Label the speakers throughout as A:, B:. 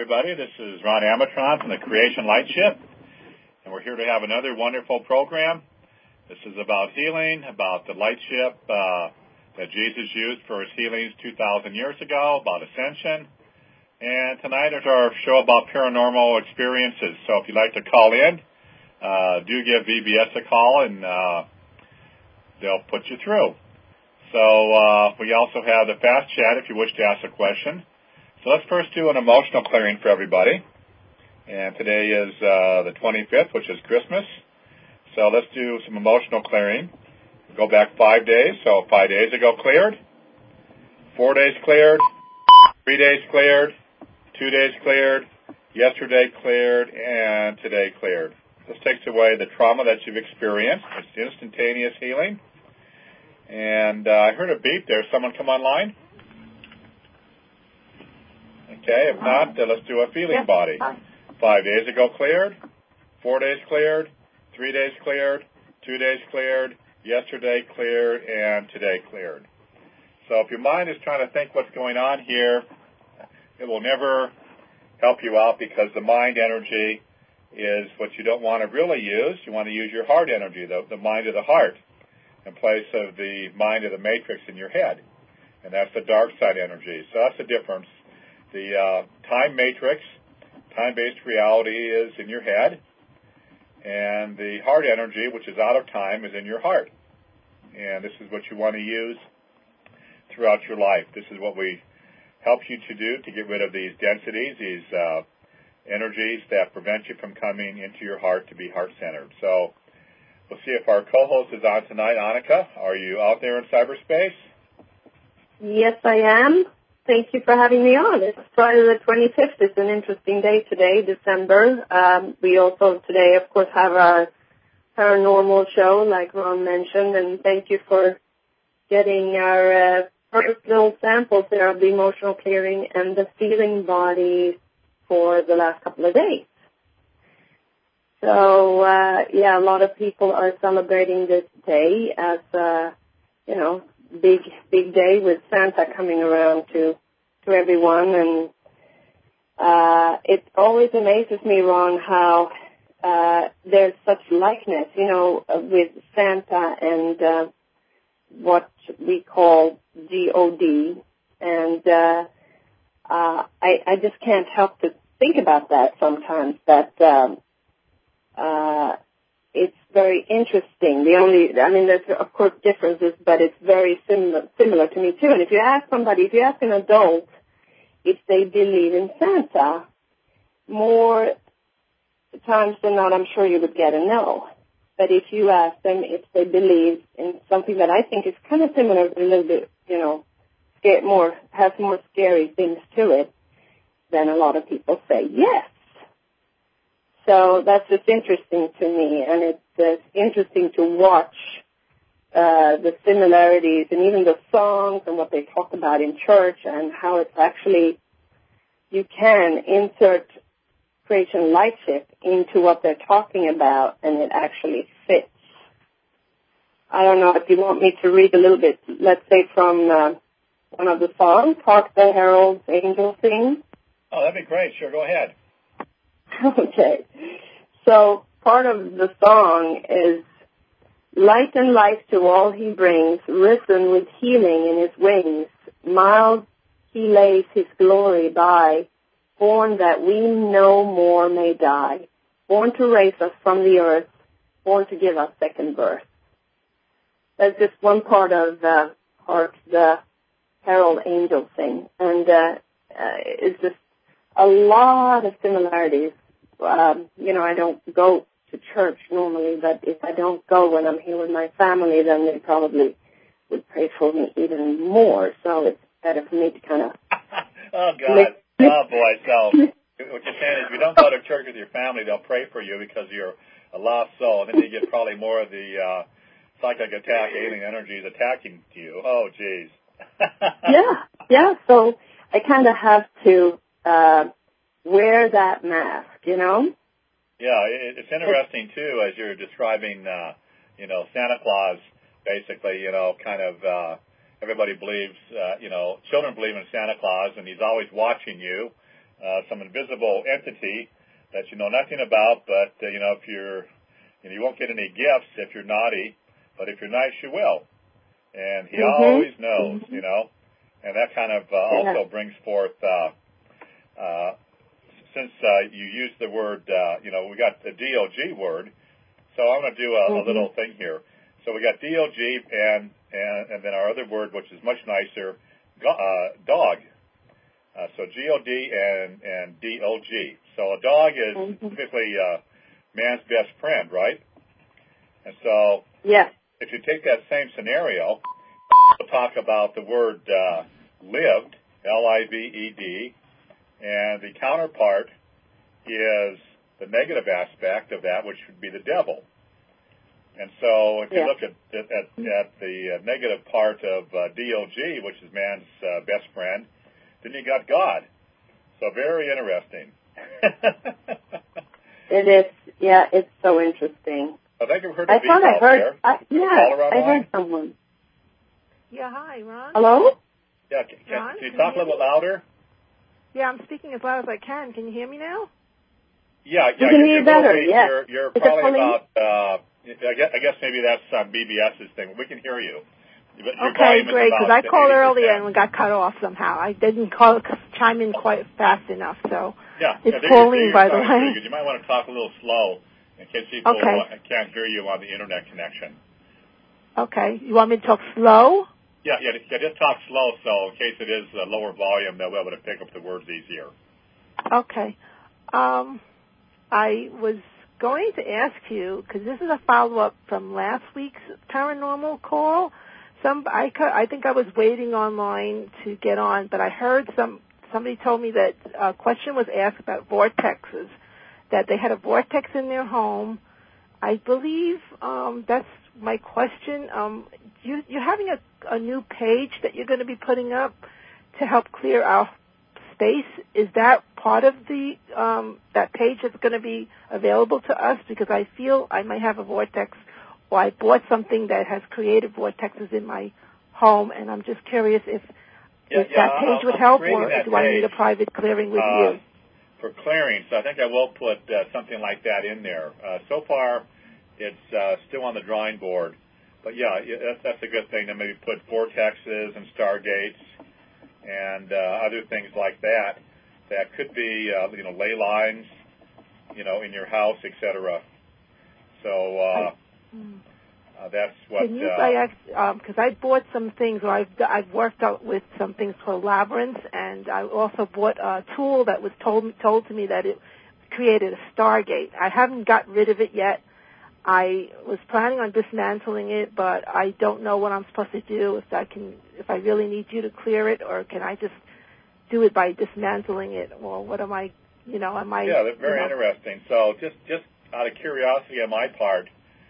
A: everybody. This is Ron Amatron from the Creation Light Ship, and we're here to have another wonderful program. This is about healing, about the light ship that Jesus used for his healings 2,000 years ago, about ascension. And tonight is our show about paranormal experiences. So if you'd like to call in, do give VBS a call, and they'll put you through. So we also have the fast chat if you wish to ask a question. So let's first do an emotional clearing for everybody. And today is the 25th, which is Christmas. So let's do some emotional clearing. Go back 5 days. So 5 days ago cleared, 4 days cleared, 3 days cleared, 2 days cleared, yesterday cleared, and today cleared. This takes away the trauma that you've experienced. It's instantaneous healing. And I heard a beep there. Someone come online? Okay, if not, let's do a feeling body. 5 days ago cleared, 4 days cleared, 3 days cleared, 2 days cleared, yesterday cleared, and today cleared. So if your mind is trying to think what's going on here, it will never help you out because the mind energy is what you don't want to really use. You want to use your heart energy, the mind of the heart, in place of the mind of the matrix in your head. And that's the dark side energy. So that's the difference. The time matrix, time-based reality is in your head, and the heart energy, which is out of time, is in your heart. And this is what you want to use throughout your life. This is what we help you to do to get rid of these densities, these energies that prevent you from coming into your heart to be heart-centered. So we'll see if our co-host is on tonight. Annika, are you out there in cyberspace?
B: Yes, I am. Thank you for having me on. It's Friday the 25th. It's an interesting day today, December. We also today, of course, have our paranormal show, like Ron mentioned, and thank you for getting our first little samples there of the emotional clearing and the feeling body for the last couple of days. So, a lot of people are celebrating this day as, big day with Santa coming around to everyone. And it always amazes me, Ron, how there's such likeness, with Santa and what we call God. And I just can't help to think about that sometimes, that it's very interesting. There's of course differences, but it's very similar to me too. And if you ask an adult if they believe in Santa, more times than not, I'm sure you would get a no. But if you ask them if they believe in something that I think is kind of similar, a little bit, has more scary things to it, then a lot of people say yes. So that's just interesting to me, and it's interesting to watch the similarities and even the songs and what they talk about in church and how it's actually, you can insert Creation Light Ship into what they're talking about and it actually fits. I don't know if you want me to read a little bit, let's say from one of the songs, Hark the Herald's Angels Sing.
A: Oh, that'd be great. Sure, go ahead.
B: Okay. So part of the song is, light and life to all he brings, risen with healing in his wings, mild he lays his glory by, born that we no more may die, born to raise us from the earth, born to give us second birth. That's just one part of Hark the Herald Angels Sing. And it's just a lot of similarities. I don't go to church normally, but if I don't go when I'm here with my family, then they probably would pray for me even more. So it's better for me to kind of...
A: Oh, God. Oh, boy. So what you're saying is if you don't go to church with your family, they'll pray for you because you're a lost soul. And then you get probably more of the psychic attack, alien energies attacking you. Oh, geez.
B: Yeah. So I kind of have to wear that mask,
A: Yeah, it's interesting, too, as you're describing, Santa Claus, basically, everybody believes, children believe in Santa Claus, and he's always watching you. some invisible entity that you know nothing about, but, if you won't get any gifts if you're naughty, but if you're nice, you will. And he always knows, and that kind of also brings forth, since you used the word, we got the DOG word, so I'm going to do a little thing here. So we got DOG and then our other word, which is much nicer, dog. So GOD and DOG. So a dog is typically man's best friend, right? And so if you take that same scenario, we'll talk about the word lived, L-I-V-E-D, and the counterpart is the negative aspect of that, which would be the devil. And so if you look at the negative part of DOG, which is man's best friend, then you got God. So very interesting.
B: It is. Yeah, it's so interesting.
A: I think I've heard of people out there.
B: I heard someone.
C: Yeah, hi, Ron.
B: Hello?
A: Yeah, can you talk a little louder?
C: Yeah, I'm speaking as loud as I can. Can you hear me now?
A: Yeah.
B: You can hear better,
A: You're probably about, I guess maybe that's BBS's thing. We can hear you.
C: Okay, great, because I called earlier and we got cut off somehow. I didn't chime in quite fast enough, so it's Pauline, by the way.
A: You might want to talk a little slow in case people can't hear you on the internet connection.
C: Okay. You want me to talk slow?
A: Yeah, just talk slow, so in case it is a lower volume, they'll be able to pick up the words easier.
C: Okay. I was going to ask you, because this is a follow-up from last week's paranormal call. I think I was waiting online to get on, but I heard somebody told me that a question was asked about vortexes, that they had a vortex in their home. I believe that's my question. You're having a new page that you're going to be putting up to help clear our space. Is that part of the that page that's going to be available to us? Because I feel I might have a vortex, or I bought something that has created vortexes in my home, and I'm just curious if that page would help, or do I need a private clearing with you?
A: For clearing, so I think I will put something like that in there. So far, it's still on the drawing board, but that's a good thing to maybe put vortexes and stargates and other things like that. That could be, ley lines, in your house, etc. So that's what.
C: Can you, because I bought some things, or I've worked out with some things called labyrinths, and I also bought a tool that was told to me that it created a stargate. I haven't got rid of it yet. I was planning on dismantling it, but I don't know what I'm supposed to do. If I really need you to clear it, or can I just do it by dismantling it, or what am I? Am I?
A: Yeah, that's very interesting. So, just out of curiosity on my part,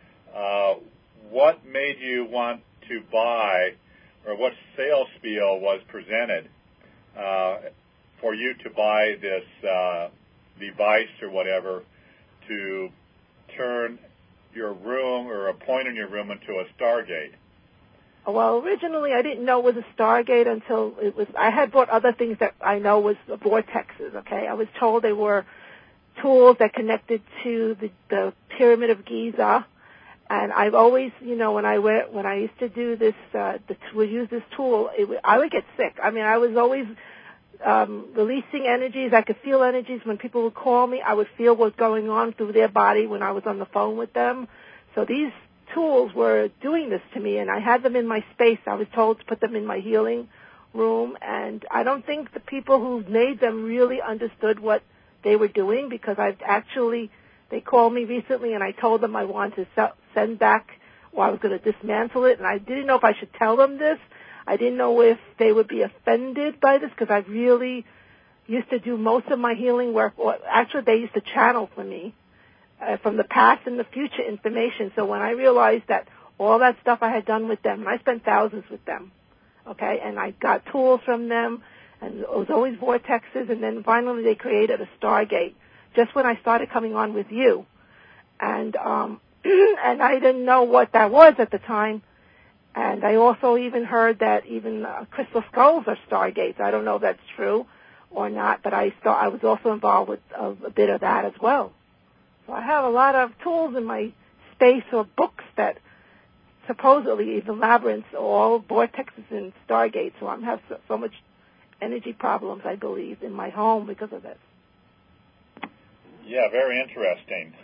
A: what made you want to buy, or what sales spiel was presented for you to buy this device or whatever to turn your room or a point in your room into a stargate?
C: Well, originally I didn't know it was a stargate until I had bought other things that I know was vortexes, okay? I was told they were tools that connected to the Pyramid of Giza. And I've always, when I used to do this, use this tool, I would get sick. I mean, I was always releasing energies. I could feel energies when people would call me. I would feel what's going on through their body when I was on the phone with them. So these tools were doing this to me, and I had them in my space. I was told to put them in my healing room, and I don't think the people who made them really understood what they were doing, because they called me recently, and I told them I wanted to send back, or I was going to dismantle it, and I didn't know if I should tell them this. I didn't know if they would be offended by this, because I really used to do most of my healing work, or actually they used to channel for me from the past and the future information. So when I realized that all that stuff I had done with them, and I spent thousands with them, okay, and I got tools from them, and it was always vortexes, and then finally they created a stargate just when I started coming on with you. And and I didn't know what that was at the time. And I also even heard that even crystal skulls are stargates. I don't know if that's true, or not, but I was also involved with a bit of that as well. So I have a lot of tools in my space or books that supposedly the labyrinths are all vortexes and stargates, so I have so much energy problems, I believe, in my home because of this.
A: Yeah, very interesting.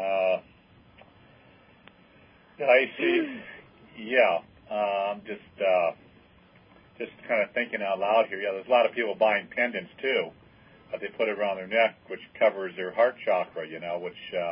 A: I see. Yeah, just kind of thinking out loud here. Yeah, there's a lot of people buying pendants too, that they put around their neck, which covers their heart chakra. Which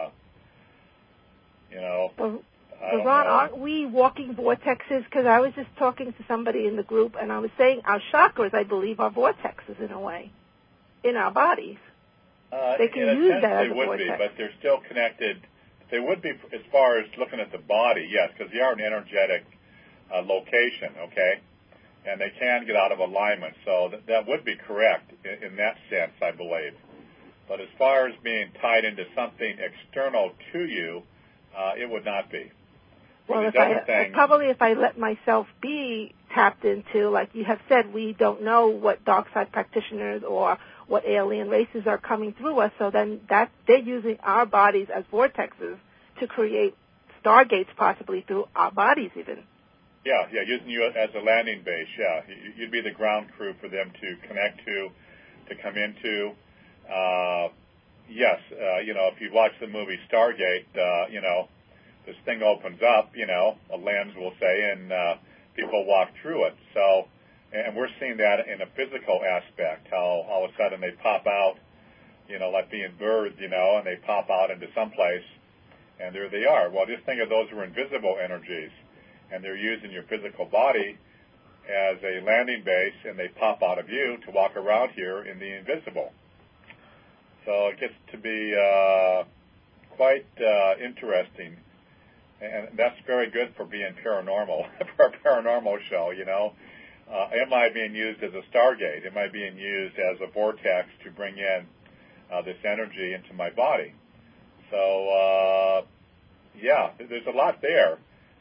C: So Ron, aren't we walking vortexes? Because I was just talking to somebody in the group, and I was saying our chakras, I believe, are vortexes in a way, in our bodies. They can use that as a vortex.
A: They would be, but they're still connected. They would be as far as looking at the body, yes, because they are an energetic location, okay? And they can get out of alignment, so that would be correct in that sense, I believe. But as far as being tied into something external to you, it would not be.
C: Well, if I let myself be tapped into, like you have said, we don't know what dark side practitioners or what alien races are coming through us, so then that they're using our bodies as vortexes to create stargates possibly through our bodies even.
A: Yeah, using you as a landing base, yeah. You'd be the ground crew for them to connect to come into. Yes, if you watch the movie Stargate, this thing opens up, a lens, we'll say, and people walk through it. So, and we're seeing that in a physical aspect, how all of a sudden they pop out, like being birds, and they pop out into someplace, and there they are. Well, just think of those who are invisible energies, and they're using your physical body as a landing base, and they pop out of you to walk around here in the invisible. So it gets to be quite interesting. And that's very good for being paranormal, for a paranormal show, Am I being used as a stargate? Am I being used as a vortex to bring in this energy into my body? So, there's a lot there.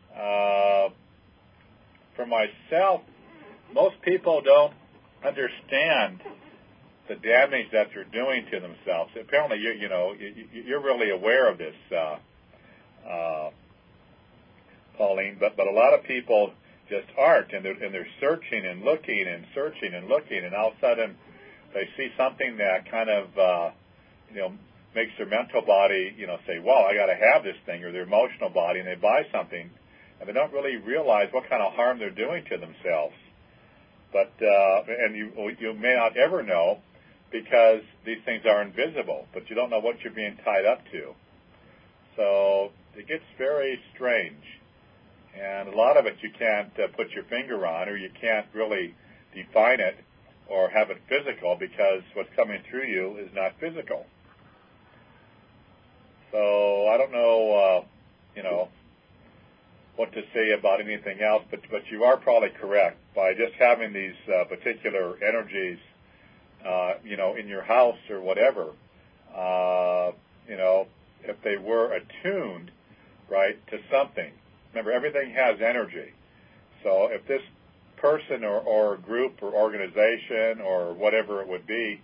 A: For myself, most people don't understand the damage that they're doing to themselves. Apparently, you're really aware of this, Pauline, but a lot of people just aren't, and they're searching and looking and searching and looking, and all of a sudden they see something that kind of makes their mental body say, "Wow, I got to have this thing," or their emotional body, and they buy something, and they don't really realize what kind of harm they're doing to themselves. But and you may not ever know, because these things are invisible, but you don't know what you're being tied up to. So it gets very strange. And a lot of it you can't put your finger on, or you can't really define it or have it physical, because what's coming through you is not physical. So I don't know, what to say about anything else, but you are probably correct. By just having these particular energies, in your house or whatever, if they were attuned, right, to something. Remember, everything has energy. So if this person or group or organization or whatever it would be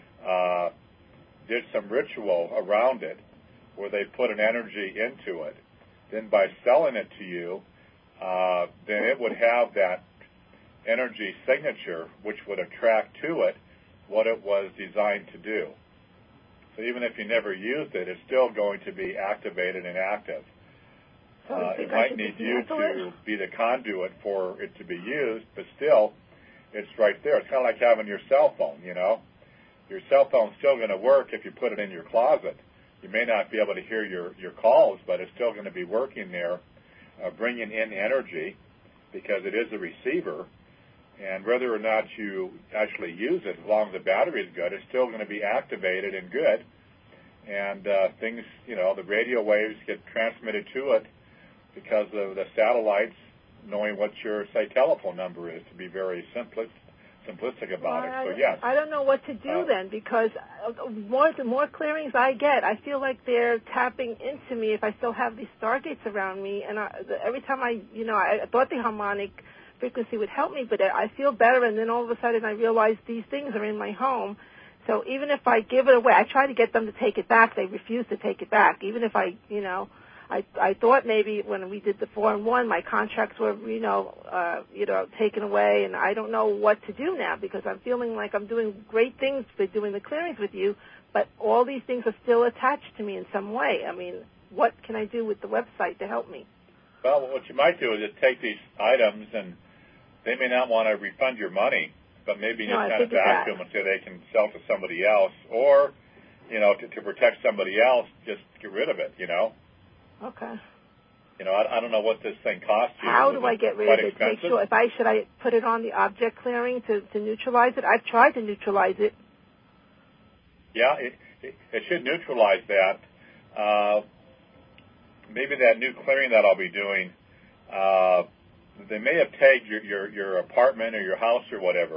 A: did some ritual around it where they put an energy into it, then by selling it to you, then it would have that energy signature, which would attract to it what it was designed to do. So even if you never used it, it's still going to be activated and active. It might need you to be the conduit for it to be used, but still, it's right there. It's kind of like having your cell phone, Your cell phone's still going to work if you put it in your closet. You may not be able to hear your calls, but it's still going to be working there, bringing in energy, because it is a receiver. And whether or not you actually use it, as long as the battery is good, it's still going to be activated and good. And things, the radio waves get transmitted to it because of the satellites knowing what your, say, telephone number is, to be very simplistic about it. So, yes.
C: I don't know what to do then, because the more clearings I get, I feel like they're tapping into me if I still have these stargates around me. And every time I thought the harmonic frequency would help me, but I feel better, and then all of a sudden I realize these things are in my home So even if I give it away, I try to get them to take it back. They refuse to take it back. Even if I thought maybe when we did the 4-in-1, my contracts were, taken away, and I don't know what to do now because I'm feeling like I'm doing great things for doing the clearings with you, but all these things are still attached to me in some way. I mean, what can I do with the website to help me?
A: Well, what you might do is just take these items, and they may not want to refund your money, but maybe just kind of back to them until they can sell to somebody else, or, to protect somebody else, just get rid of it,
C: Okay.
A: I don't know what this thing costs you.
C: How do I get rid of it? Make sure should I put it on the object clearing to neutralize it? I've tried to neutralize it.
A: Yeah, it should neutralize that. Maybe that new clearing that I'll be doing, they may have tagged your apartment or your house or whatever,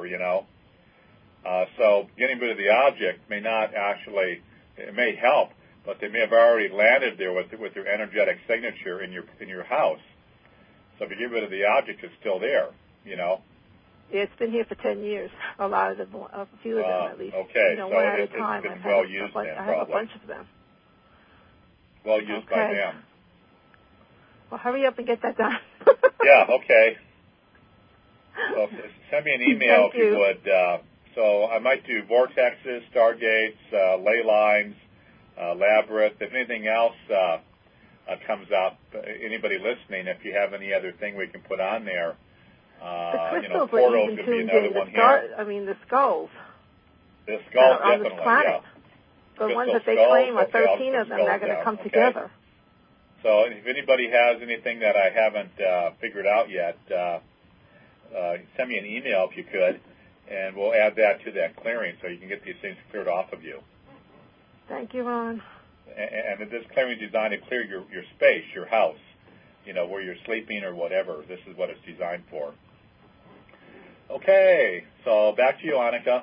A: So getting rid of the object may not actually, it may help, but they may have already landed there with their energetic signature in your house. So if you get rid of the object, it's still there,
C: Yeah, it's been here for 10 years. A few of them at least.
A: Okay, so
C: one at a time.
A: It's been well used then,
C: I have a bunch of them.
A: Well used by them.
C: Well, hurry up and get that done.
A: Yeah, okay. So send me an email if you would. So I might do vortexes, stargates, ley lines, labyrinth. If anything else comes up, anybody listening, if you have any other thing we can put on there, portals would be another one here.
C: I mean, the skulls.
A: The skulls,
C: on
A: definitely,
C: this planet.
A: yeah.
C: The ones that they claim are 13 of them. They're going to come together.
A: So if anybody has anything that I haven't figured out yet, send me an email if you could, and we'll add that to that clearing so you can get these things cleared off of you.
C: Thank you, Ron.
A: And this clearing is designed to clear your space, your house, where you're sleeping or whatever. This is what it's designed for. Okay, so back to you, Annika.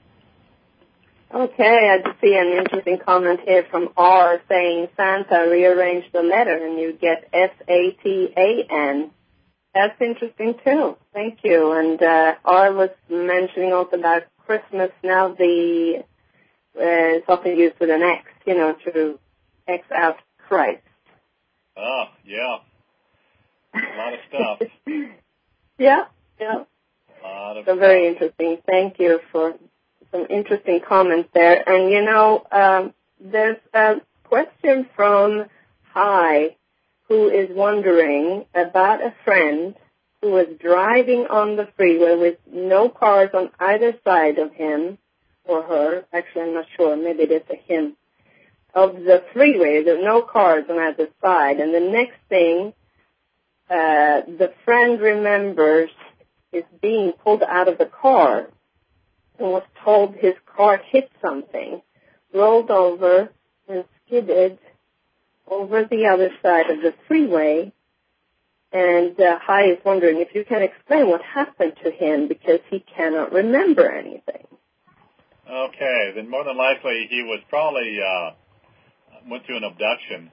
B: Okay, I just see an interesting comment here from R saying Santa rearranged the letter and you get Satan. That's interesting too. Thank you. And R was mentioning also about Christmas. Now it's often used with an X, to X out Christ.
A: Oh, yeah. A lot of stuff.
B: Yeah. So very interesting. Thank you for some interesting comments there. And, there's a question from Hi, who is wondering about a friend who was driving on the freeway with no cars on either side of him or her. Actually, I'm not sure. Maybe it is a him. Of the freeway, there are no cars on either side. And the next thing, the friend remembers is being pulled out of the car and was told his car hit something, rolled over, and skidded over the other side of the freeway. And Hai is wondering if you can explain what happened to him because he cannot remember anything.
A: Okay, then more than likely he was probably went through an abduction.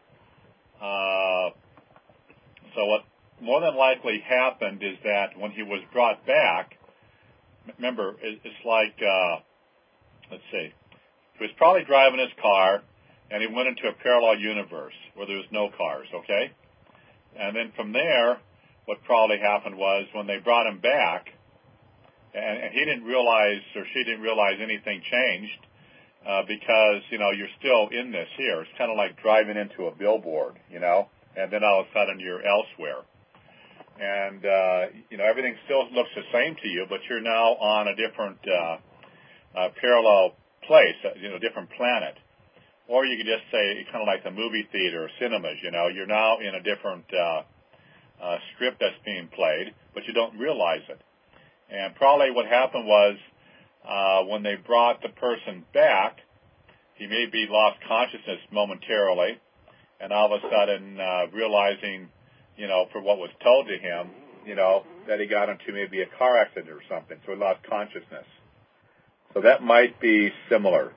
A: So what more than likely happened is that when he was brought back, remember, it's like, let's see, he was probably driving his car, and he went into a parallel universe where there was no cars, okay? And then from there, what probably happened was when they brought him back, and he didn't realize, or she didn't realize anything changed, because, you're still in this here. It's kind of like driving into a billboard, and then all of a sudden you're elsewhere. And, everything still looks the same to you, but you're now on a different parallel place, different planet. Or you could just say, kind of like the movie theater or cinemas, you're now in a different script that's being played, but you don't realize it. And probably what happened was when they brought the person back, he maybe lost consciousness momentarily, and all of a sudden realizing, for what was told to him, that he got into maybe a car accident or something, so he lost consciousness. So that might be similar.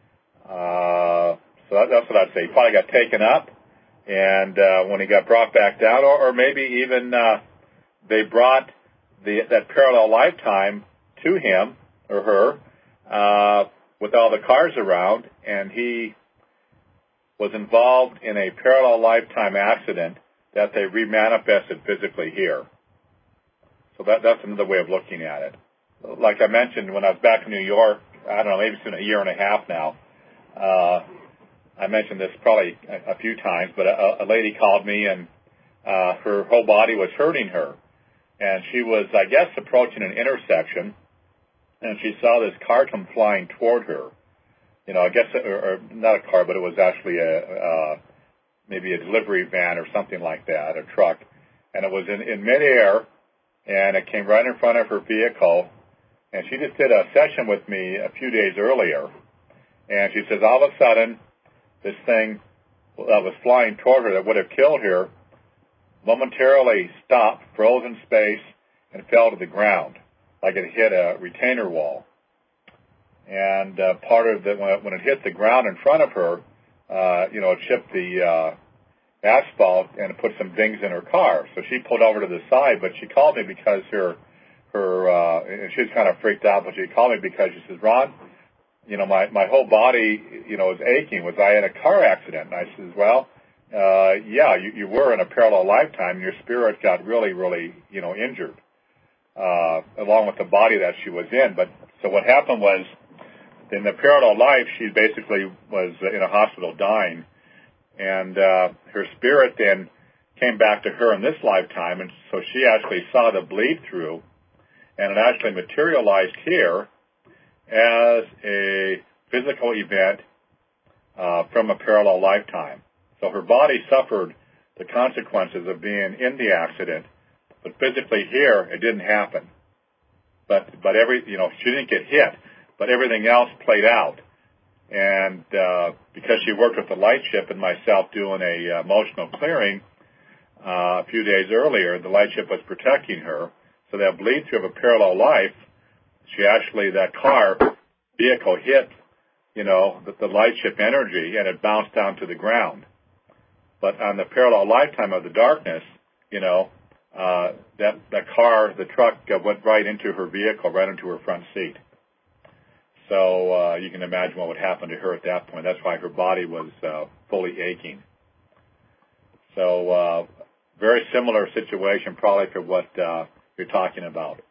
A: So that's what I'd say. He probably got taken up, and when he got brought back down, or maybe even they brought that parallel lifetime to him or her, with all the cars around, and he was involved in a parallel lifetime accident that they remanifested physically here. So that's another way of looking at it. Like I mentioned, when I was back in New York, I don't know, maybe it's been a year and a half now, I mentioned this probably a few times, but a lady called me, and her whole body was hurting her. And she was, I guess, approaching an intersection, and she saw this car come flying toward her. You know, I guess, or not a car, but it was actually maybe a delivery van or something like that, a truck. And it was in midair, and it came right in front of her vehicle. And she just did a session with me a few days earlier. And she says, all of a sudden, this thing that was flying toward her that would have killed her momentarily stopped, froze in space, and fell to the ground, like it hit a retainer wall. And part of the, when it hit the ground in front of her, it chipped the asphalt and it put some dings in her car. So she pulled over to the side, but she called me because and she was kind of freaked out, but she called me because she says, Ron, my whole body, is aching. Was I in a car accident? And I says, well, yeah, you were in a parallel lifetime. Your spirit got really, really, injured, along with the body that she was in. But so what happened was, in the parallel life, she basically was in a hospital dying, and her spirit then came back to her in this lifetime, and so she actually saw the bleed through, and it actually materialized here as a physical event from a parallel lifetime. So her body suffered the consequences of being in the accident, but physically here it didn't happen. But she didn't get hit, but everything else played out. And because she worked with the light ship and myself doing a emotional clearing a few days earlier, the light ship was protecting her. So that bleed through of a parallel life, that car vehicle hit, the light ship energy, and it bounced down to the ground. But on the parallel lifetime of the darkness, that car, the truck, went right into her vehicle, right into her front seat. So you can imagine what would happen to her at that point. That's why her body was fully aching. So very similar situation probably to what you're talking about.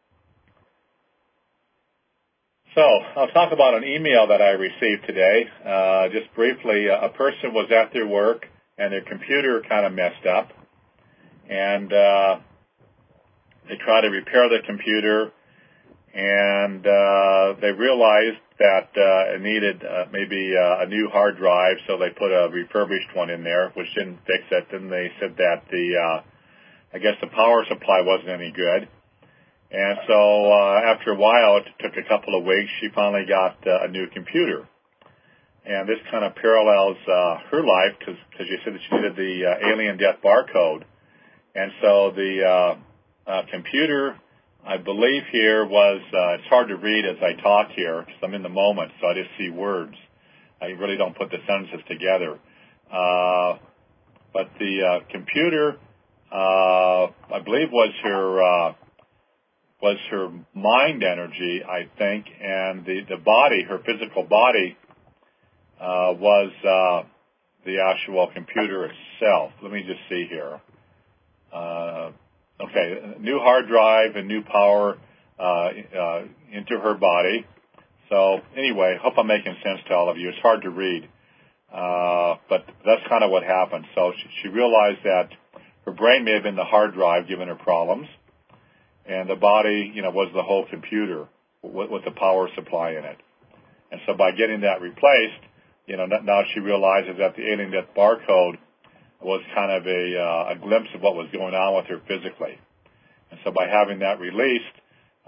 A: So I'll talk about an email that I received today. Just briefly, a person was at their work and their computer kind of messed up. And they tried to repair the computer, and they realized that it needed maybe a new hard drive, so they put a refurbished one in there, which didn't fix it. Then they said that the power supply wasn't any good. And so after a while, it took a couple of weeks, she finally got a new computer. And this kind of parallels her life, because you said that she did the alien death barcode. And so the computer, I believe here was, it's hard to read as I talk here, because I'm in the moment, so I just see words. I really don't put the sentences together. But the computer, I believe was her mind energy, I think, and the body, her physical body, was the actual computer itself. Let me just see here. Okay, new hard drive and new power into her body. So anyway, hope I'm making sense to all of you. It's hard to read, but that's kind of what happened. So she realized that her brain may have been the hard drive giving her problems, and the body, was the whole computer with the power supply in it. And so by getting that replaced, now she realizes that the alien death barcode was kind of a glimpse of what was going on with her physically. And so by having that released,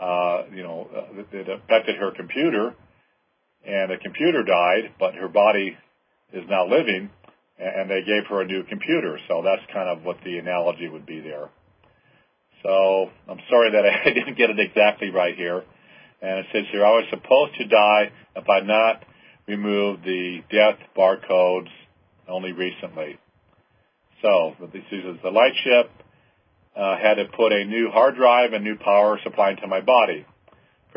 A: it affected her computer, and the computer died, but her body is now living, and they gave her a new computer. So that's kind of what the analogy would be there. So I'm sorry that I didn't get it exactly right here. And it says here, I was supposed to die if I had not removed the death barcodes only recently. So this is the light ship had to put a new hard drive and new power supply into my body.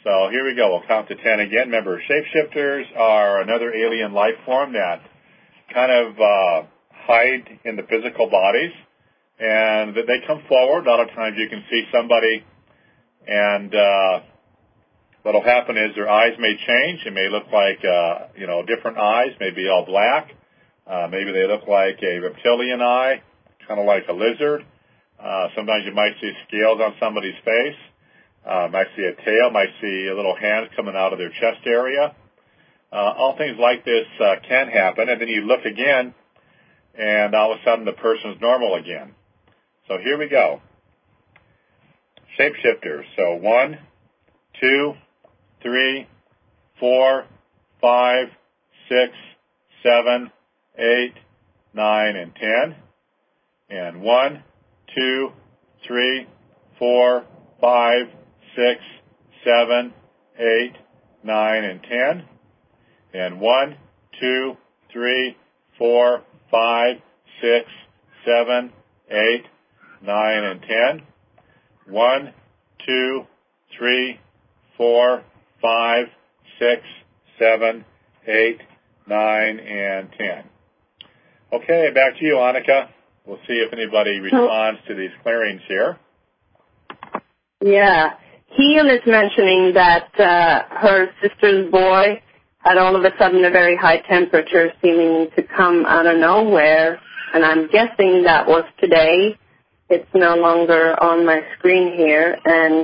A: So here we go. We'll count to 10 again. Remember, shapeshifters are another alien life form that kind of hide in the physical bodies, and they come forward. A lot of times you can see somebody, and what will happen is their eyes may change. It may look like, different eyes, maybe all black. Maybe they look like a reptilian eye, kind of like a lizard. Sometimes you might see scales on somebody's face. Might see a tail, might see a little hand coming out of their chest area. All things like this can happen, and then you look again, and all of a sudden the person's normal again. So here we go. Shapeshifters. So 1, 2, 3, 4, 5, 6, 7, 8, 9, and 10. And 1, 2, 3, 4, 5, 6, 7, 8, 9, and 10. And 1, 2, 3, 4, 5, 6, 7, 8, 9, and 10. 1, 2, 3, 4, 5, 6, 7, 8, 9, and 10. Okay, back to you, Annika. We'll see if anybody responds to these clearings here.
B: Yeah. Heel is mentioning that her sister's boy had all of a sudden a very high temperature seeming to come out of nowhere, and I'm guessing that was today. It's no longer on my screen here, and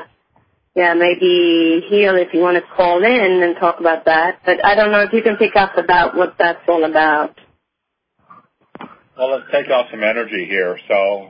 B: maybe Heel, if you want to call in and talk about that, but I don't know if you can pick up about what that's all about.
A: Well, let's take off some energy here. So,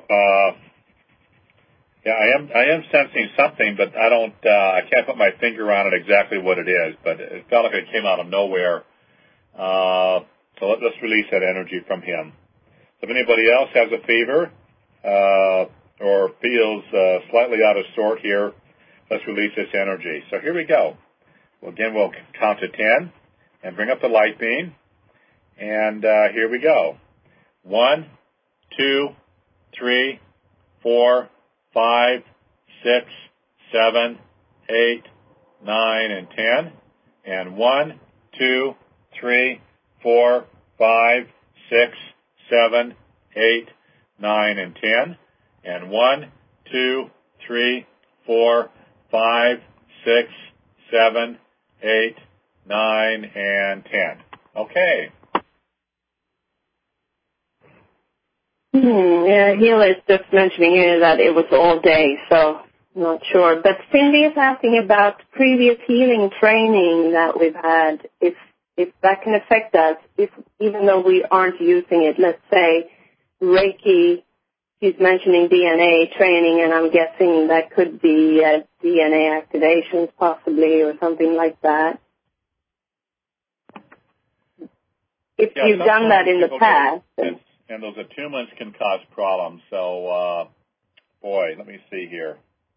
A: I am sensing something, but I can't put my finger on it exactly what it is, but it felt like it came out of nowhere. So let's release that energy from him. If anybody else has a fever, or feels slightly out of sort here, let's release this energy. So here we go. Well, again, we'll count to 10 and bring up the light beam. And here we go. 1, 2, 3, 4, 5, 6, 7, 8, 9, and 10. And 1, 2, 3, 4, 5, 6, 7, 8, 9, and 10. And 1, 2, 3, 4, 5, 6, 7, 8, 9, and 10. Okay.
B: Heel is just mentioning here that it was all day, so I'm not sure. But Cindy is asking about previous healing training that we've had, if that can affect us, even though we aren't using it. Let's say Reiki, she's mentioning DNA training, and I'm guessing that could be DNA activations possibly or something like that. If you've done that in the past.
A: And those attunements can cause problems. So, let me see here.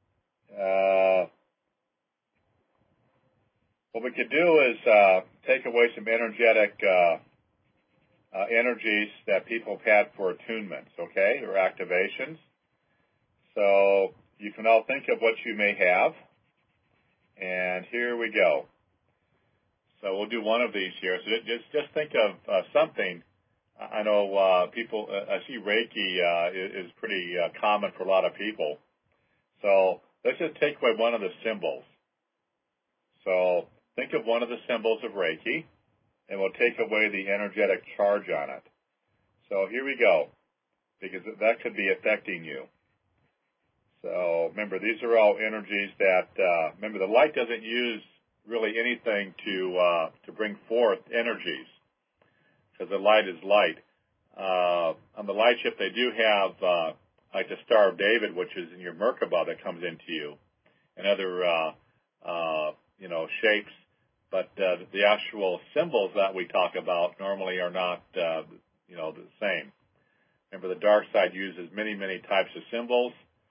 A: What we could do is take away some energetic energies that people have had for attunements, okay, or activations. So you can all think of what you may have. And here we go. So we'll do one of these here. So just think of something. I know people, I see Reiki is pretty common for a lot of people. So let's just take away one of the symbols. So think of one of the symbols of Reiki, and we'll take away the energetic charge on it. So here we go, because that could be affecting you. So remember, these are all energies that, remember, the light doesn't use really anything to bring forth energies, because the light is light. On the light ship, they do have, like the Star of David, which is in your Merkaba that comes into you, and other, shapes. But the actual symbols that we talk about normally are not, the same. Remember, the dark side uses many, many types of symbols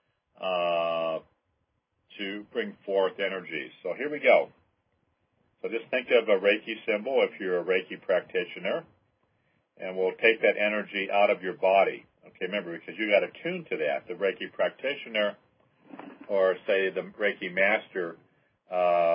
A: to bring forth energies. So here we go. So just think of a Reiki symbol if you're a Reiki practitioner, and we'll take that energy out of your body. Okay, remember, because you got attuned to that. The Reiki practitioner, or say the Reiki master,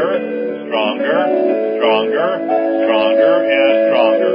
A: stronger, stronger, stronger, stronger, and stronger.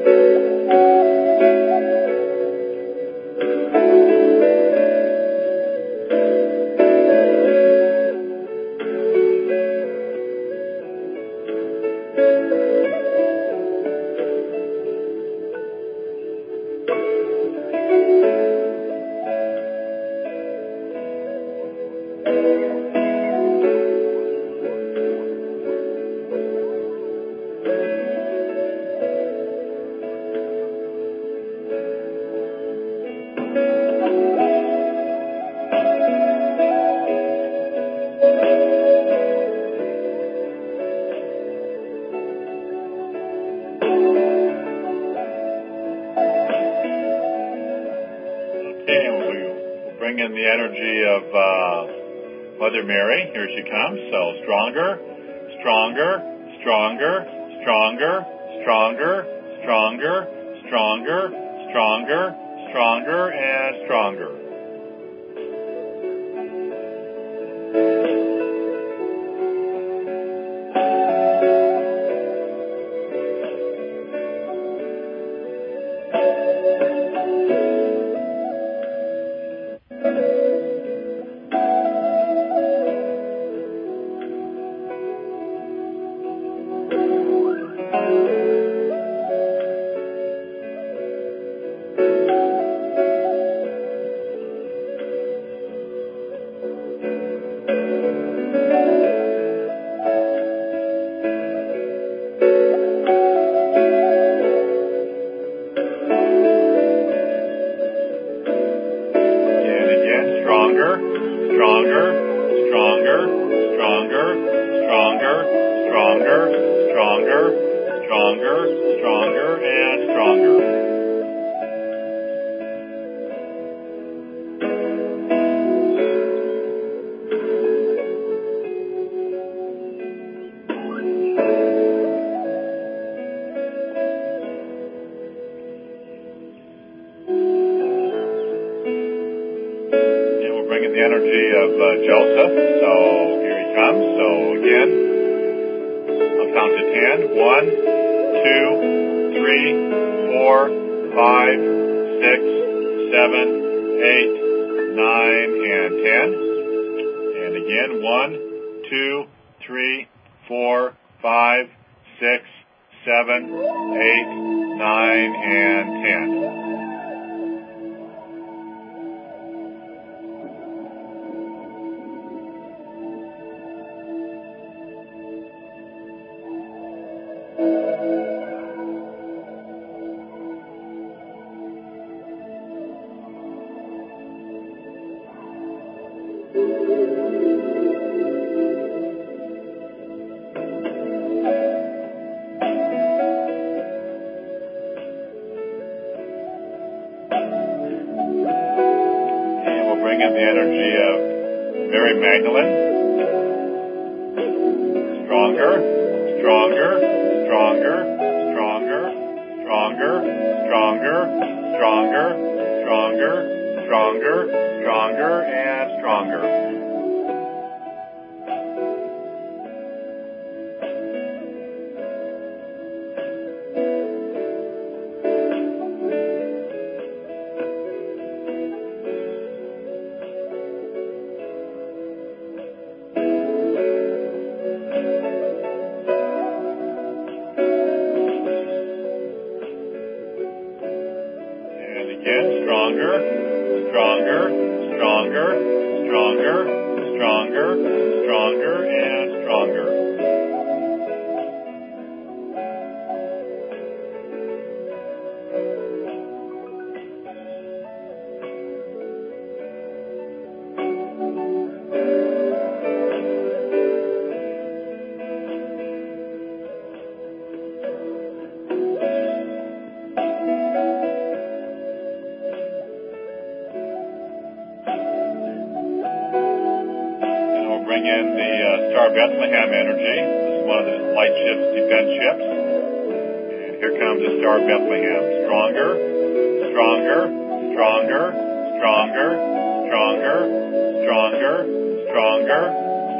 A: Bring in the energy of Mother Mary. Here she comes. So stronger, stronger, stronger, stronger, stronger, stronger, stronger, stronger, stronger, and stronger. Stronger, stronger, stronger, stronger, stronger, stronger, stronger, stronger, stronger, and stronger. Bringing the energy of Joseph. So here he comes. So again, I'll count to 10. 1, 2, 3, 4, 5, 6, 7, 8, 9, and 10. And again, 1, 2, 3, 4, 5, 6, 7, 8, 9, and 10. Bring in the energy of Mary Magdalene. Stronger, stronger, stronger, stronger, stronger, stronger, stronger, stronger, stronger, stronger, and stronger. Again, stronger, stronger, stronger, stronger, stronger, stronger, and stronger. Bring in the Star Bethlehem energy. This is one of the light ships, defense ships. And here comes the Star Bethlehem. Stronger, stronger, stronger, stronger, stronger, stronger, stronger,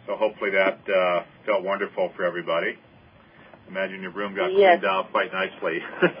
A: So hopefully that felt wonderful for everybody. Imagine your room got cleaned out quite nicely.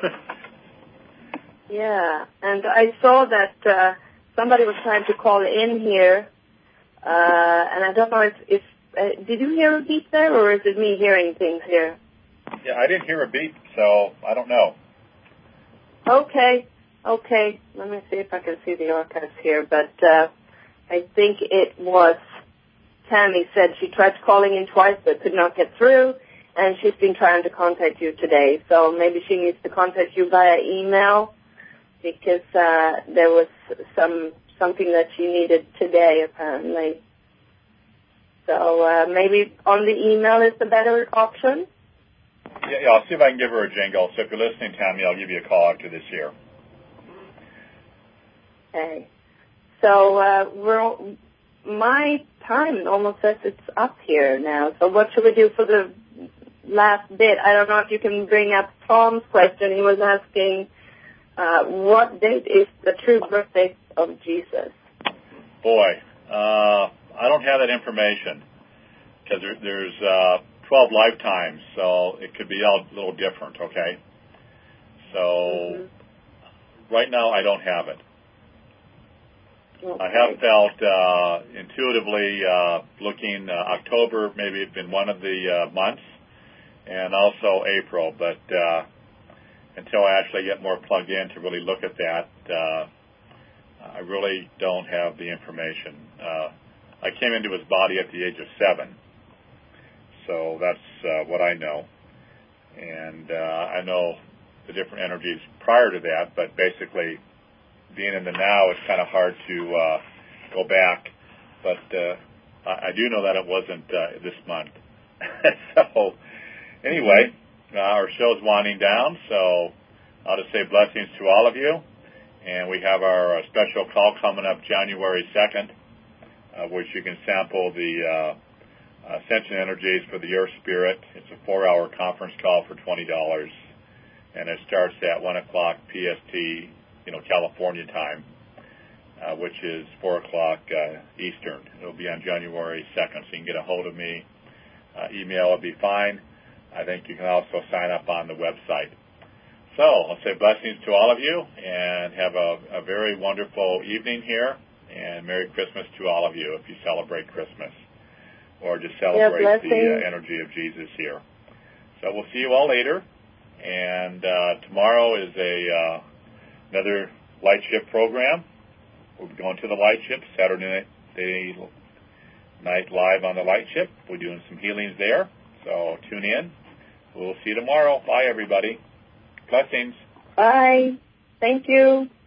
B: Yeah, and I saw that somebody was trying to call in here, and I don't know if did you hear a beep there, or is it me hearing things here?
A: Yeah, I didn't hear a beep, so I don't know.
B: Okay. Let me see if I can see the archives here, but I think it was Tammy said she tried calling in twice but could not get through, and she's been trying to contact you today, so maybe she needs to contact you via email, because there was something that she needed today, apparently. So maybe on the email is the better option?
A: Yeah, I'll see if I can give her a jingle. So if you're listening, Tammy, I'll give you a call after this year.
B: Okay. So my time almost says it's up here now. So what should we do for the last bit? I don't know if you can bring up Tom's question. He was asking, what date is the true birthday of Jesus?
A: Boy, I don't have that information because there's 12 lifetimes, so it could be a little different, okay? So right now I don't have it.
B: Okay.
A: I have felt intuitively looking October maybe it's been one of the months, and also April, but until I actually get more plugged in to really look at that, I really don't have the information. I came into his body at the age of 7, so that's what I know. And I know the different energies prior to that, but basically being in the now, it's kind of hard to go back. But I do know that it wasn't this month. So anyway, our show's winding down, so I'll just say blessings to all of you. And we have our special call coming up January 2nd, which you can sample the Ascension Energies for the Earth Spirit. It's a 4-hour conference call for $20, and it starts at 1 o'clock PST, California time, which is 4 o'clock Eastern. It'll be on January 2nd, so you can get a hold of me. Email will be fine. I think you can also sign up on the website. So I'll say blessings to all of you, and have a very wonderful evening here, and Merry Christmas to all of you if you celebrate Christmas, or just celebrate the energy of Jesus here. So we'll see you all later, and tomorrow is another Light Ship program. We'll be going to the Light Ship Saturday night live on the Light Ship. We're doing some healings there, so tune in. We'll see you tomorrow. Bye, everybody. Blessings.
B: Bye. Thank you.